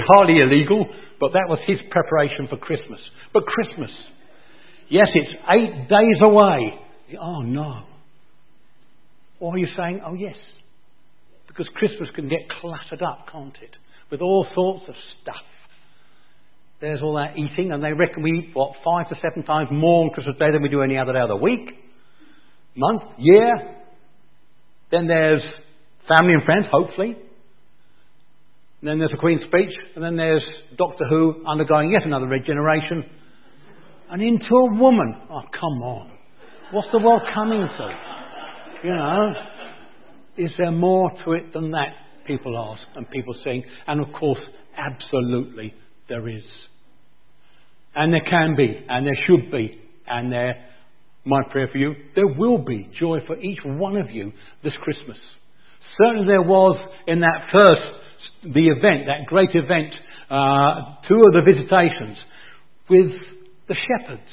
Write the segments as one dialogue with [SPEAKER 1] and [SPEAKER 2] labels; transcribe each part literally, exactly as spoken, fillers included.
[SPEAKER 1] hardly illegal, but that was his preparation for Christmas. But Christmas, yes, it's eight days away. Oh no. Or are you saying, oh yes, because Christmas can get cluttered up, can't it? With all sorts of stuff. There's all that eating, and they reckon we eat, what, five to seven times more on Christmas Day than we do any other day of the week, month, year. Then there's family and friends, hopefully. And then there's the Queen's speech, and then there's Doctor Who undergoing yet another regeneration. And into a woman. Oh, come on. What's the world coming to? You know, is there more to it than that? People ask, and people sing. And of course, absolutely, there is. And there can be, and there should be, and there, my prayer for you, there will be joy for each one of you this Christmas. Certainly there was in that first, the event, that great event, uh, two of the visitations with the shepherds.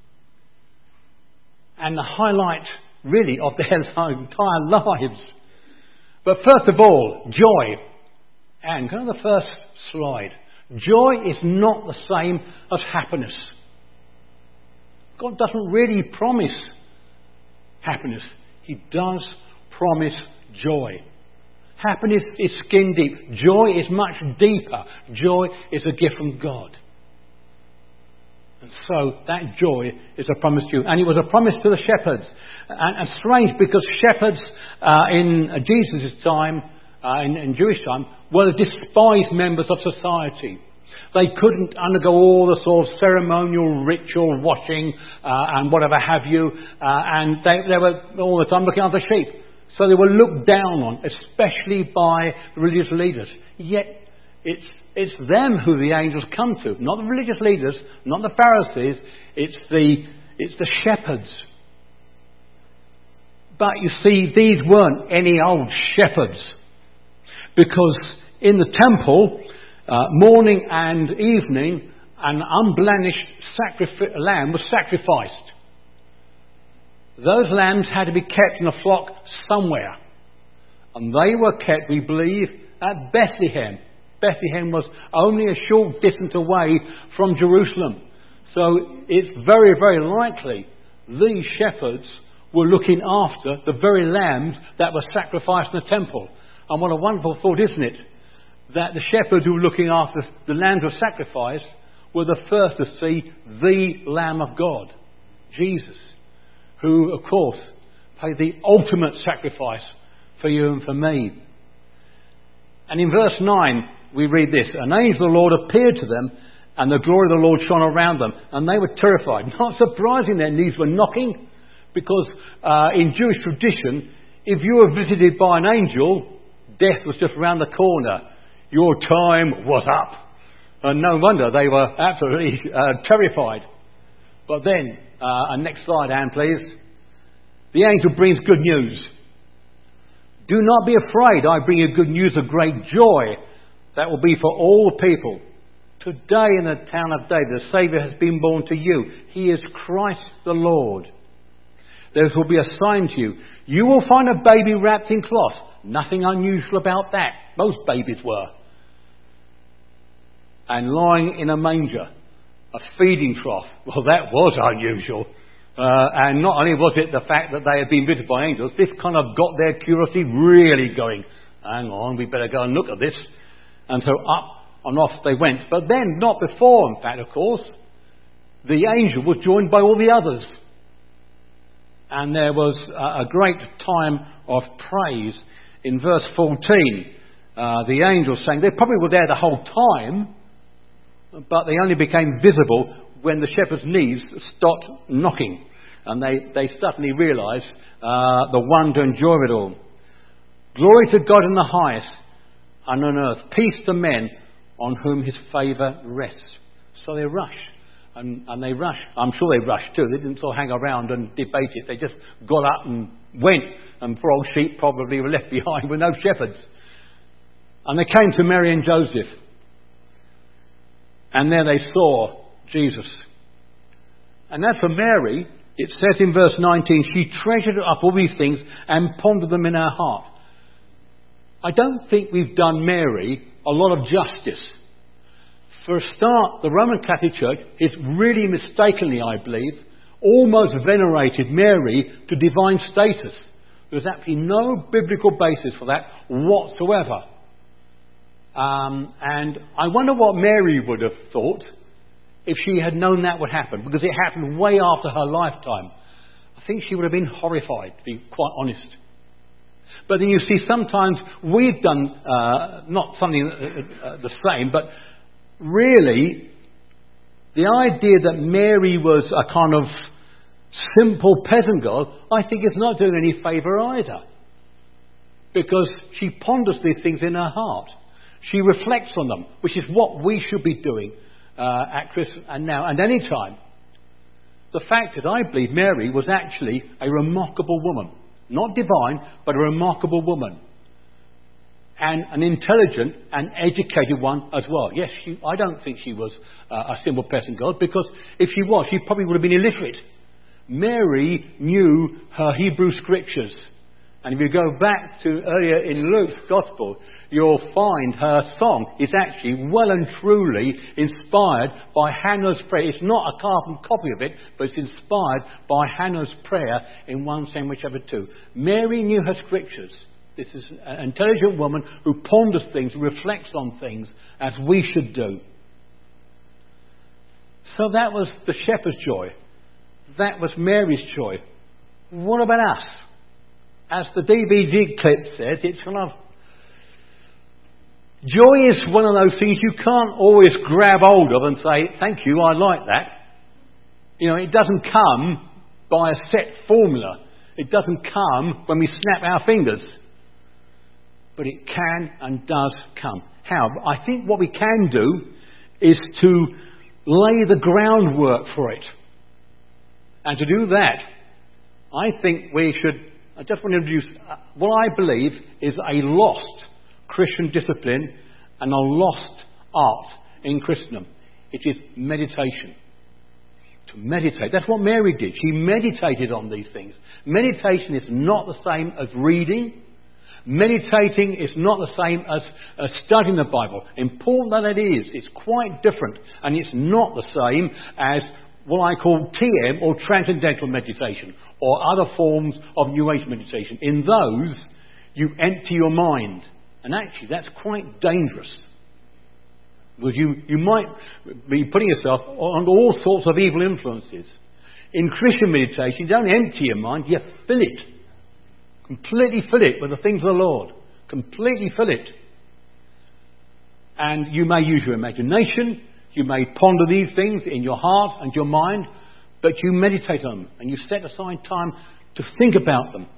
[SPEAKER 1] And the highlight, really, of their entire lives. But first of all, joy. And go to the first slide. Joy is not the same as happiness. God doesn't really promise happiness. He does promise joy. Happiness is skin deep. Joy is much deeper. Joy is a gift from God. And so that joy is a promise to you. And it was a promise to the shepherds. And, and strange, because shepherds uh, in uh, Jesus' time, uh, in, in Jewish time, were despised members of society. They couldn't undergo all the sort of ceremonial ritual washing uh, and whatever have you. Uh, and they, they were all the time looking after sheep. So they were looked down on, especially by the religious leaders. Yet it's it's them who the angels come to, not the religious leaders, not the Pharisees. It's the it's the shepherds. But you see, these weren't any old shepherds, because in the temple, uh, morning and evening, an unblemished sacrifice, lamb was sacrificed. Those lambs had to be kept in a flock somewhere. And they were kept, we believe, at Bethlehem. Bethlehem was only a short distance away from Jerusalem. So it's very, very likely these shepherds were looking after the very lambs that were sacrificed in the temple. And what a wonderful thought, isn't it? That the shepherds who were looking after the lambs of sacrifice were the first to see the Lamb of God, Jesus, who, of course, paid the ultimate sacrifice for you and for me. And in verse nine, we read this: an angel of the Lord appeared to them, and the glory of the Lord shone around them, and they were terrified. Not surprising their knees were knocking, because uh, in Jewish tradition, if you were visited by an angel, death was just around the corner. Your time was up. And no wonder they were absolutely uh, terrified. But then, uh, and next slide, Anne, please. The angel brings good news. Do not be afraid. I bring you good news of great joy that will be for all people. Today in the town of David, a Saviour has been born to you. He is Christ the Lord. There will be a sign to you. You will find a baby wrapped in cloth. Nothing unusual about that. Most babies were. And lying in a manger, a feeding trough. Well, that was unusual. Uh, and not only was it the fact that they had been visited by angels, this kind of got their curiosity really going. Hang on, we better go and look at this. And so up and off they went. But then, not before, in fact, of course, the angel was joined by all the others. And there was a great time of praise. In verse fourteen, uh, the angels sang. They probably were there the whole time, but they only became visible when the shepherds' knees stopped knocking. And they, they suddenly realised uh, the wonder and joy of it all. Glory to God in the highest, and on earth peace to men on whom his favour rests. So they rushed. And, and they rushed. I'm sure they rushed too. They didn't sort of hang around and debate it. They just got up and went. And poor old sheep probably were left behind with no shepherds. And they came to Mary and Joseph. And there they saw Jesus. And as for Mary, it says in verse nineteen, she treasured up all these things and pondered them in her heart. I don't think we've done Mary a lot of justice. For a start, the Roman Catholic Church is really mistakenly, I believe, almost venerated Mary to divine status. There's absolutely no biblical basis for that whatsoever. Um, and I wonder what Mary would have thought if she had known that would happen, because it happened way after her lifetime. I think she would have been horrified, to be quite honest. But then you see, sometimes we've done uh, not something uh, uh, the same, but really, the idea that Mary was a kind of simple peasant girl, I think is not doing any favour either. Because she ponders these things in her heart. She reflects on them, which is what we should be doing uh, at Christmas and now and any time. The fact is, I believe Mary was actually a remarkable woman. Not divine, but a remarkable woman. And an intelligent and educated one as well. Yes, she, I don't think she was uh, a simple peasant girl, because if she was, she probably would have been illiterate. Mary knew her Hebrew scriptures. And if you go back to earlier in Luke's Gospel, you'll find her song is actually well and truly inspired by Hannah's prayer. It's not a carbon copy of it, but it's inspired by Hannah's prayer in First Samuel chapter two. Mary knew her scriptures. This is an intelligent woman who ponders things, reflects on things, as we should do. So that was the shepherd's joy. That was Mary's joy. What about us? As the D V D clip says, it's kind of... Joy is one of those things you can't always grab hold of and say, thank you, I like that. You know, it doesn't come by a set formula. It doesn't come when we snap our fingers. But it can and does come. How? I think what we can do is to lay the groundwork for it. And to do that, I think we should... I just want to introduce what I believe is a lost Christian discipline and a lost art in Christendom. It is meditation. To meditate. That's what Mary did. She meditated on these things. Meditation is not the same as reading. Meditating is not the same as, as studying the Bible. Important that it is, it's quite different. And it's not the same as what I call T M, or transcendental meditation, or other forms of New Age meditation. In those, you empty your mind. And actually, that's quite dangerous. Because you, you might be putting yourself under all sorts of evil influences. In Christian meditation, you don't empty your mind, you fill it. Completely fill it with the things of the Lord. Completely fill it. And you may use your imagination. You may ponder these things in your heart and your mind. But you meditate on them. And you set aside time to think about them.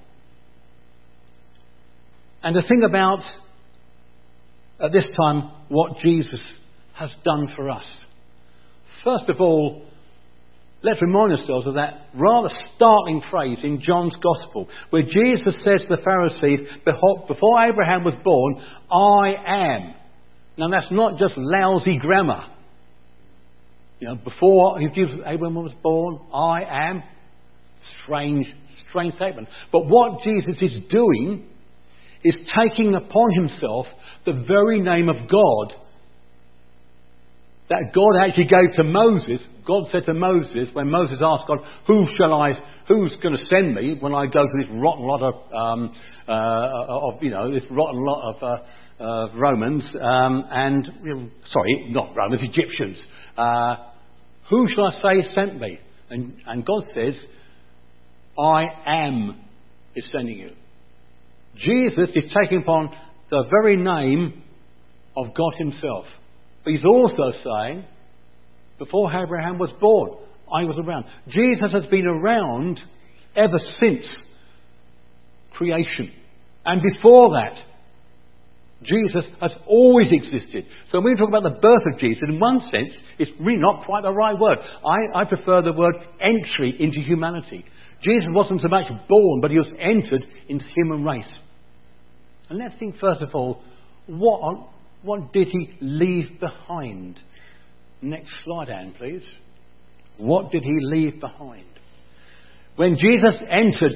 [SPEAKER 1] And to think about, at this time, what Jesus has done for us. First of all, let's remind ourselves of that rather startling phrase in John's Gospel, where Jesus says to the Pharisees, before Abraham was born, I am. Now that's not just lousy grammar. You know, before Abraham was born, I am. Strange, strange statement. But what Jesus is doing is taking upon himself the very name of God that God actually gave to Moses. God said to Moses, when Moses asked God, who shall I, who's going to send me when I go to this rotten lot of, um, uh, of you know, this rotten lot of uh, uh, Romans, um, and, you know, sorry, not Romans, Egyptians. Uh, who shall I say sent me? And, and God says, I am is sending you. Jesus is taking upon the very name of God himself. But he's also saying, before Abraham was born, I was around. Jesus has been around ever since creation. And before that, Jesus has always existed. So when we talk about the birth of Jesus, in one sense, it's really not quite the right word. I, I prefer the word entry into humanity. Jesus wasn't so much born, but he was entered into the human race. And let's think first of all, what, what did he leave behind? Next slide, Anne, please. What did he leave behind? When Jesus entered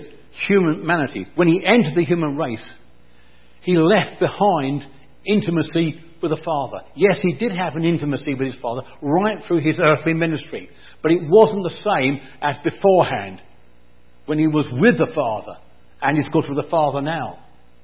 [SPEAKER 1] humanity, when he entered the human race, he left behind intimacy with the Father. Yes, he did have an intimacy with his Father right through his earthly ministry. But it wasn't the same as beforehand, when he was with the Father, and he's got with the Father now.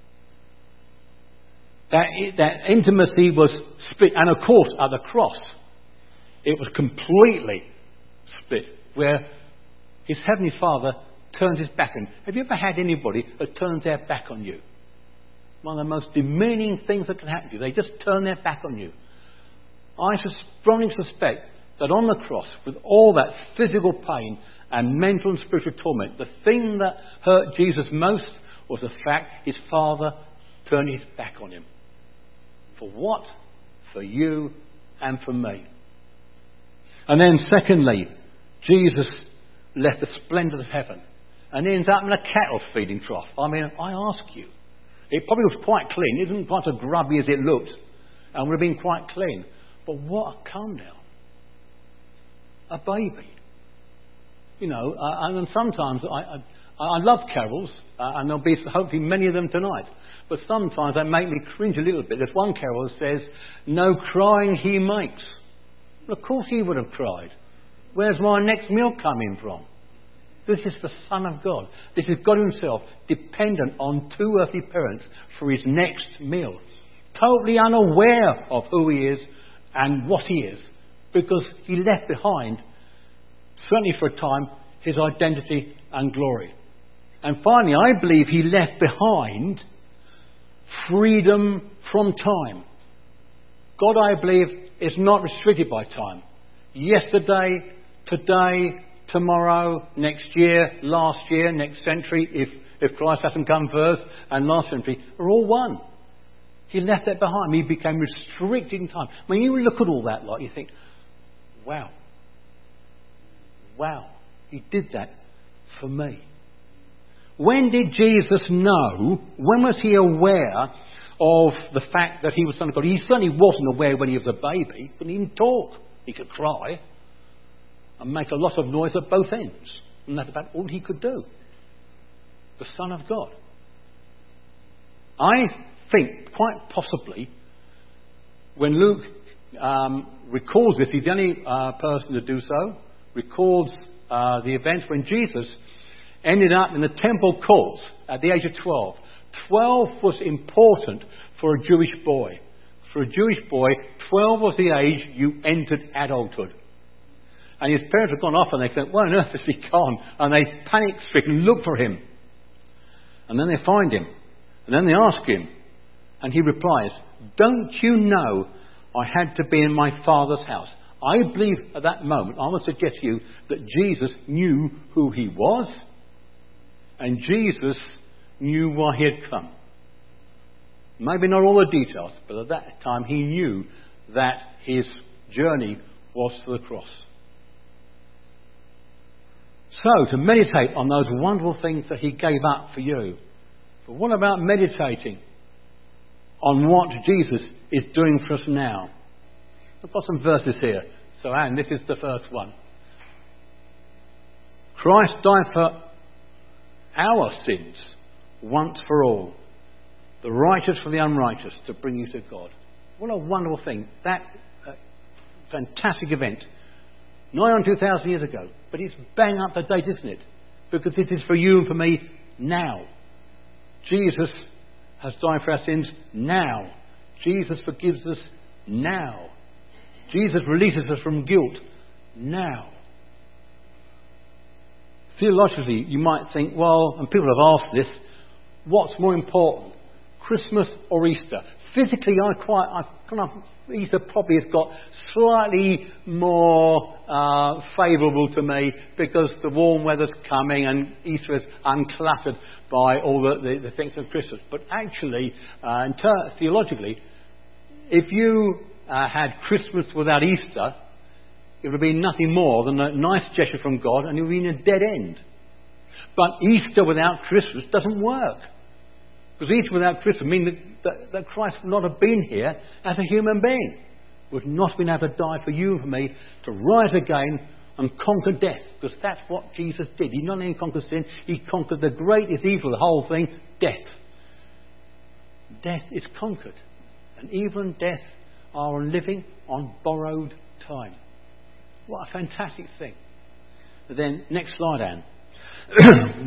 [SPEAKER 1] That, that intimacy was split. And of course, at the cross, it was completely split, where his Heavenly Father turned his back on him. Have you ever had anybody that turns their back on you? One of the most demeaning things that can happen to you. They just turn their back on you. I strongly suspect that on the cross, with all that physical pain and mental and spiritual torment, the thing that hurt Jesus most was the fact his Father turned his back on him. For what? For you and for me. And then secondly, Jesus left the splendours of heaven and ends up in a cattle feeding trough. I mean, I ask you, it probably was quite clean. It isn't quite as grubby as it looked, and would have been quite clean. But what a come down. A baby. You know, uh, and sometimes I, I, I love carols, uh, and there'll be hopefully many of them tonight. But sometimes they make me cringe a little bit. There's one carol that says, "No crying he makes." Well, of course he would have cried. Where's my next meal coming from? This is the Son of God. This is God himself, dependent on two earthly parents for his next meal. Totally unaware of who he is and what he is, because he left behind, certainly for a time, his identity and glory. And finally, I believe he left behind freedom from time. God, I believe, is not restricted by time. Yesterday, today, tomorrow, next year, last year, next century, if, if Christ hasn't come first, and last century, are all one. He left that behind. He became restricted in time. When you look at all that lot, you think, wow. Wow. He did that for me. When did Jesus know, when was he aware of the fact that he was Son of God? He certainly wasn't aware when he was a baby. He couldn't even talk. He could cry and make a lot of noise at both ends. And that's about all he could do. The Son of God. I think, quite possibly, when Luke um, records this, he's the only uh, person to do so, records uh, the events when Jesus ended up in the temple courts at the age of twelve. twelve was important for a Jewish boy. For a Jewish boy, twelve was the age you entered adulthood. And his parents had gone off and they said, "Where on earth has he gone?" And they panic-stricken look for him. And then they find him. And then they ask him. And he replies, "Don't you know I had to be in my Father's house?" I believe at that moment, I must suggest to you, that Jesus knew who he was. And Jesus knew why he had come. Maybe not all the details, but at that time he knew that his journey was to the cross. So, to meditate on those wonderful things that he gave up for you. But what about meditating on what Jesus is doing for us now? I've got some verses here. So, Anne, this is the first one. Christ died for our sins once for all, the righteous for the unrighteous, to bring you to God. What a wonderful thing. That uh, fantastic event, nigh on two thousand years ago, but it's bang up to date, isn't it? Because it is for you and for me now. Jesus has died for our sins now. Jesus forgives us now. Jesus releases us from guilt now. Theologically, you might think, well, and people have asked this, what's more important, Christmas or Easter? Physically, I quite, I kind of, Easter probably has got slightly more uh, favourable to me because the warm weather's coming and Easter is uncluttered by all the, the, the things of Christmas. But actually, uh, in ter- theologically, if you uh, had Christmas without Easter, it would have been nothing more than a nice gesture from God, and it would have been a dead end. But Easter without Christmas doesn't work. Because Easter without Christmas means that, that, that Christ would not have been here as a human being. Would not have been able to die for you and for me, to rise again and conquer death. Because that's what Jesus did. He not only conquered sin, he conquered the greatest evil of the whole thing, death. Death is conquered. And even death are living on borrowed time. What a fantastic thing. But then, next slide, Anne.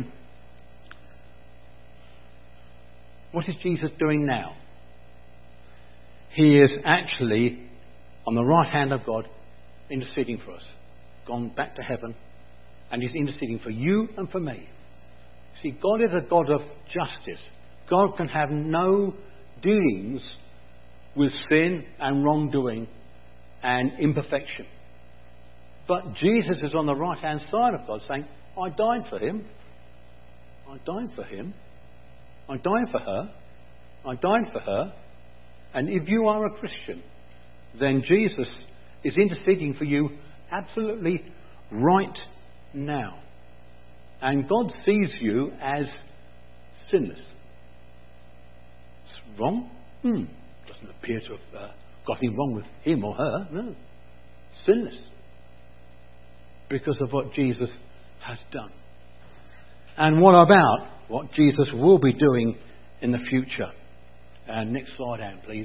[SPEAKER 1] What is Jesus doing now? He is actually on the right hand of God, interceding for us. Gone back to heaven, and He's interceding for you and for me. See, God is a God of justice. God can have no dealings with sin and wrongdoing and imperfection. But Jesus is on the right hand side of God saying, I died for him. I died for him. I died for her. I died for her. And if you are a Christian, then Jesus is interceding for you absolutely right now. And God sees you as sinless. It's wrong? Hmm. Doesn't appear to have uh, got anything wrong with him or her. No. Sinless. Because of what Jesus has done. And what about what Jesus will be doing in the future? And next slide, Anne, please.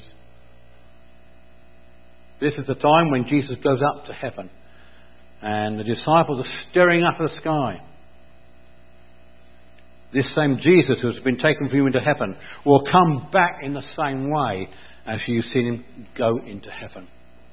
[SPEAKER 1] This is the time when Jesus goes up to heaven. And the disciples are staring up at the sky. This same Jesus who has been taken from you into heaven will come back in the same way as you've seen him go into heaven.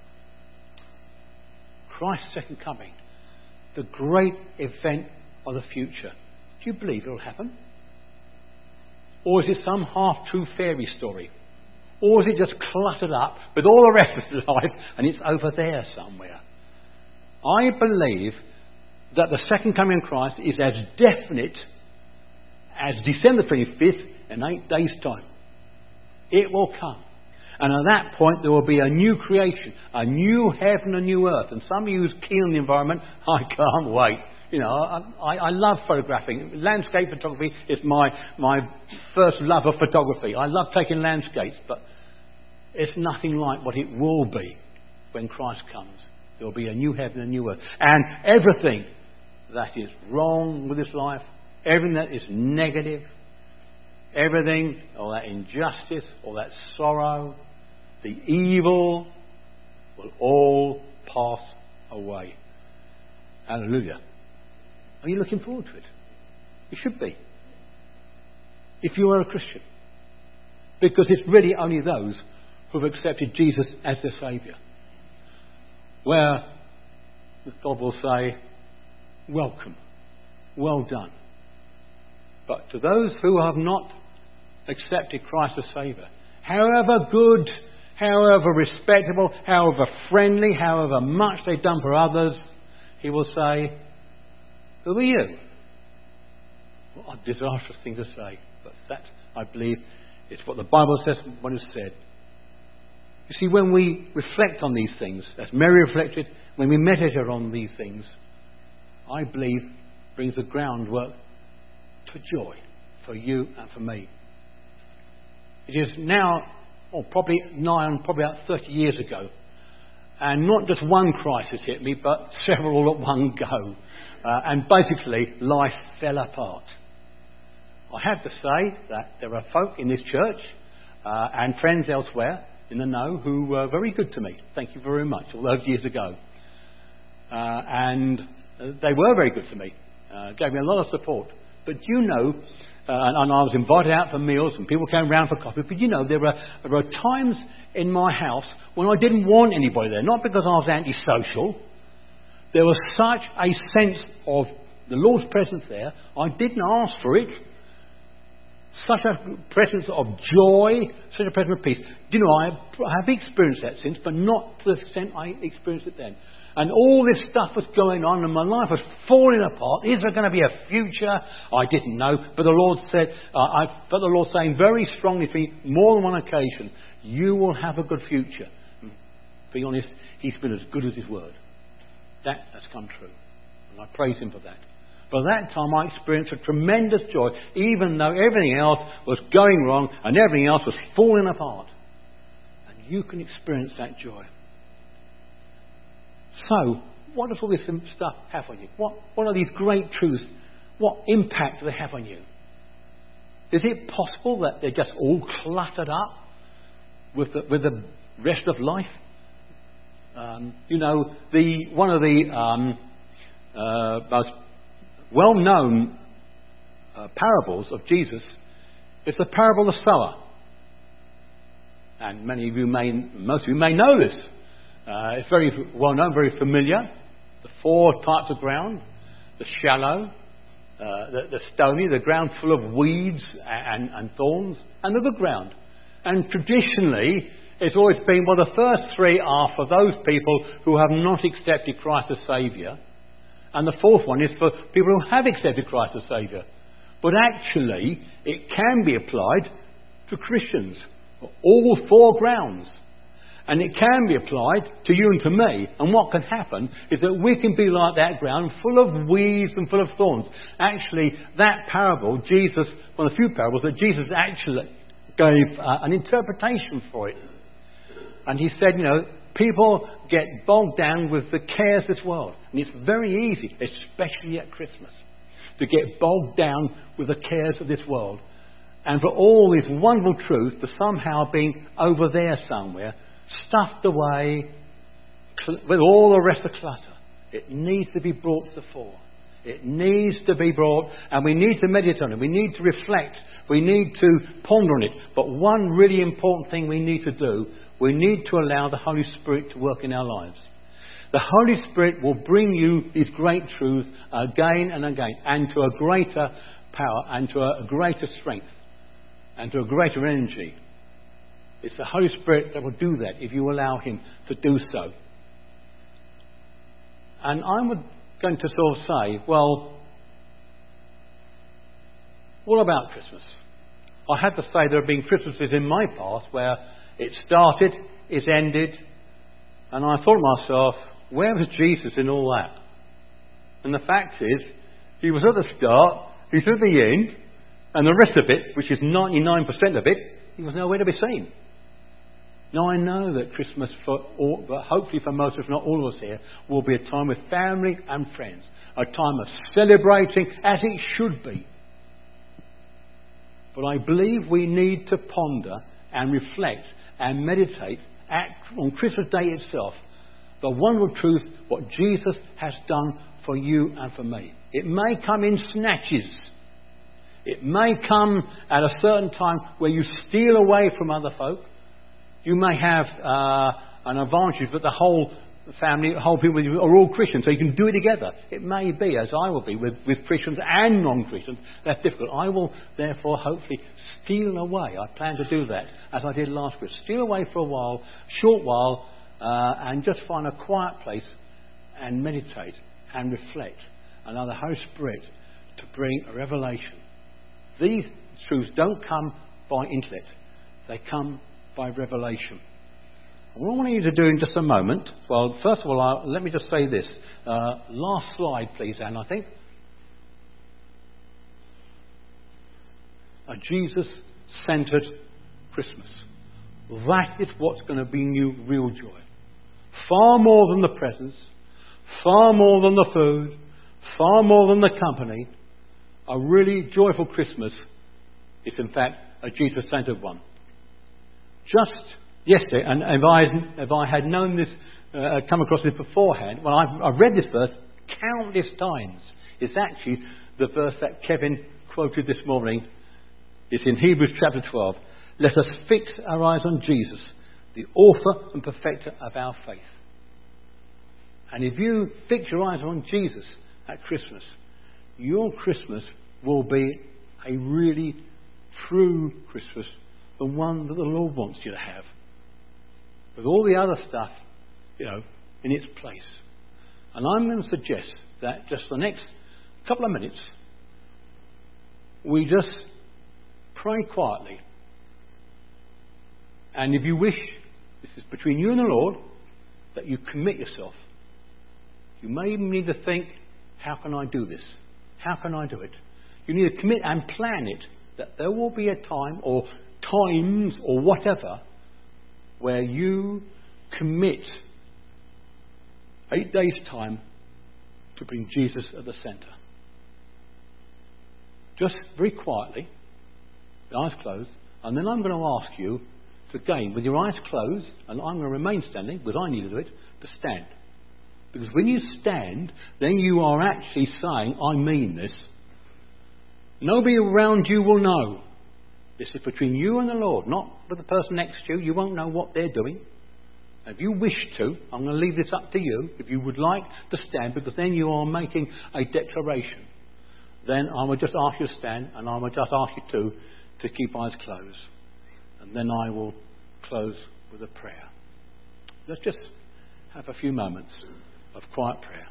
[SPEAKER 1] Christ's second coming. The great event of the future. Do you believe it will happen? Or is it some half-true fairy story? Or is it just cluttered up with all the rest of life and it's over there somewhere? I believe that the second coming of Christ is as definite as December twenty-fifth in eight days' time. It will come. And at that point there will be a new creation, a new heaven, a new earth. And some of you who's keen on the environment, I can't wait. You know, I, I love photographing. Landscape photography is my, my first love of photography. I love taking landscapes, but it's nothing like what it will be when Christ comes. There will be a new heaven and a new earth. And everything that is wrong with this life, everything that is negative, everything, all that injustice, all that sorrow, the evil, will all pass away. Hallelujah. Are you looking forward to it? You should be. If you are a Christian. Because it's really only those who have accepted Jesus as their Saviour. Where God will say, welcome, well done. But to those who have not accepted Christ as Saviour, however good, however respectable, however friendly, however much they've done for others, He will say, who are you? What a disastrous thing to say. But that, I believe, is what the Bible says, what is said. You see, when we reflect on these things, as Mary reflected, when we meditate on these things, I believe brings the groundwork to joy for you and for me. It is now, or probably nigh on, probably about thirty years ago, and not just one crisis hit me, but several all at one go. Uh, and basically, life fell apart. I have to say that there are folk in this church uh, and friends elsewhere in the know who were very good to me. Thank you very much, all those years ago. Uh, and they were very good to me. Uh, gave me a lot of support. But you know, uh, and, and I was invited out for meals and people came round for coffee, but you know, there were, there were times in my house when I didn't want anybody there. Not because I was antisocial. There was such a sense of the Lord's presence there. I didn't ask for it. Such a presence of joy, such a presence of peace. Do you know, I have experienced that since, but not to the extent I experienced it then. And all this stuff was going on and my life was falling apart. Is there going to be a future? I didn't know. But the Lord said, uh, I felt the Lord saying very strongly to me, more than one occasion, you will have a good future. Being honest, He's been as good as His word. That has come true. And I praise Him for that. But at that time I experienced a tremendous joy, even though everything else was going wrong and everything else was falling apart. And you can experience that joy. So, what does all this stuff have on you? What, what are these great truths? What impact do they have on you? Is it possible that they're just all cluttered up with the, with the rest of life. Um, you know, the one of the um, uh, most well-known uh, parables of Jesus is the parable of the sower. And many of you may, most of you may know this. Uh, it's very well known, very familiar. The four types of ground: the shallow, uh, the, the stony, the ground full of weeds and, and thorns, and the good ground. And traditionally, it's always been, well, the first three are for those people who have not accepted Christ as Saviour. And the fourth one is for people who have accepted Christ as Saviour. But actually, it can be applied to Christians, all four grounds. And it can be applied to you and to me. And what can happen is that we can be like that ground, full of weeds and full of thorns. Actually, that parable, Jesus, one of the few parables that Jesus actually gave uh, an interpretation for it. And he said, you know, people get bogged down with the cares of this world. And it's very easy, especially at Christmas, to get bogged down with the cares of this world. And for all this wonderful truth to somehow being over there somewhere, stuffed away cl- with all the rest of the clutter. It needs to be brought to the fore. It needs to be brought, and we need to meditate on it. We need to reflect. We need to ponder on it. But one really important thing we need to do, we need to allow the Holy Spirit to work in our lives. The Holy Spirit will bring you these great truths again and again, and to a greater power, and to a greater strength, and to a greater energy. It's the Holy Spirit that will do that if you allow Him to do so. And I'm going to sort of say, well, what about Christmas? I have to say there have been Christmases in my past where it started, it ended, and I thought to myself, where was Jesus in all that? And the fact is, He was at the start, He was at the end, and the rest of it, which is ninety-nine percent of it, He was nowhere to be seen. Now I know that Christmas, for all, but hopefully for most, if not all of us here, will be a time with family and friends. A time of celebrating as it should be. But I believe we need to ponder and reflect and meditate at, on Christmas Day itself, the wonderful truth, what Jesus has done for you and for me. It may come in snatches. It may come at a certain time where you steal away from other folk. You may have uh, an advantage that the whole family, the whole people are all Christians, so you can do it together. It may be, as I will be, with, with Christians and non-Christians. That's difficult. I will, therefore, hopefully steal away. I plan to do that, as I did last Christmas. Steal away for a while, short while, uh, and just find a quiet place and meditate and reflect. And allow the Holy Spirit to bring a revelation. These truths don't come by intellect. They come by revelation. And what I want you to do in just a moment, well, first of all, I'll, let me just say this. Uh, last slide, please, Anne, I think. A Jesus-centred Christmas. That is what's going to bring you real joy. Far more than the presents, far more than the food, far more than the company. A really joyful Christmas is, in fact, a Jesus-centred one. Just yesterday, and if I, if I had known this, uh, come across this beforehand, well, I've, I've read this verse countless times. It's actually the verse that Kevin quoted this morning. It's in Hebrews chapter twelve. Let us fix our eyes on Jesus, the author and perfecter of our faith. And if you fix your eyes on Jesus at Christmas, your Christmas will be a really true Christmas, the one that the Lord wants you to have. With all the other stuff, you know, in its place. And I'm going to suggest that just the next couple of minutes, we just pray quietly. And if you wish, this is between you and the Lord, that you commit yourself. You may even need to think, how can I do this? How can I do it? You need to commit and plan it, that there will be a time or times or whatever where you commit eight days' time to bring Jesus at the centre. Just very quietly, with eyes closed, and then I'm going to ask you to again, with your eyes closed, and I'm going to remain standing because I need to do it, to stand. Because when you stand, then you are actually saying, I mean this. Nobody around you will know. This is between you and the Lord, not with the person next to you. You won't know what they're doing. If you wish to, I'm going to leave this up to you, if you would like to stand, because then you are making a declaration. Then I will just ask you to stand, and I will just ask you to, to keep eyes closed. And then I will close with a prayer. Let's just have a few moments of quiet prayer.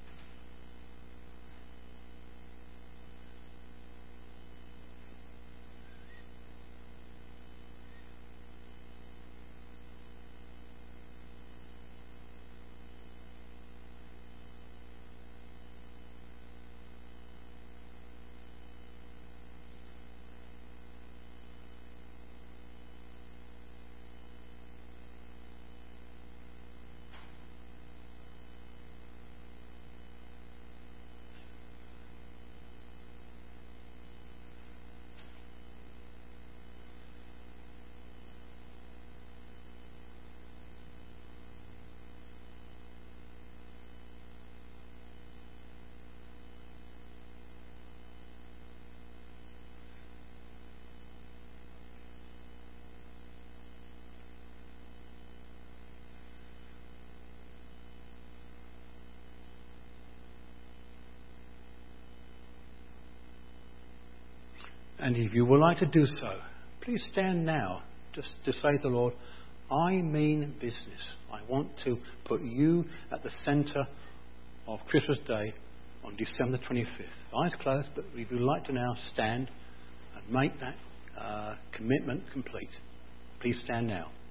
[SPEAKER 1] And if you would like to do so, please stand now, just to say to the Lord, I mean business. I want to put you at the centre of Christmas Day on December twenty-fifth. Eyes closed, but if you'd like to now stand and make that uh, commitment complete, please stand now.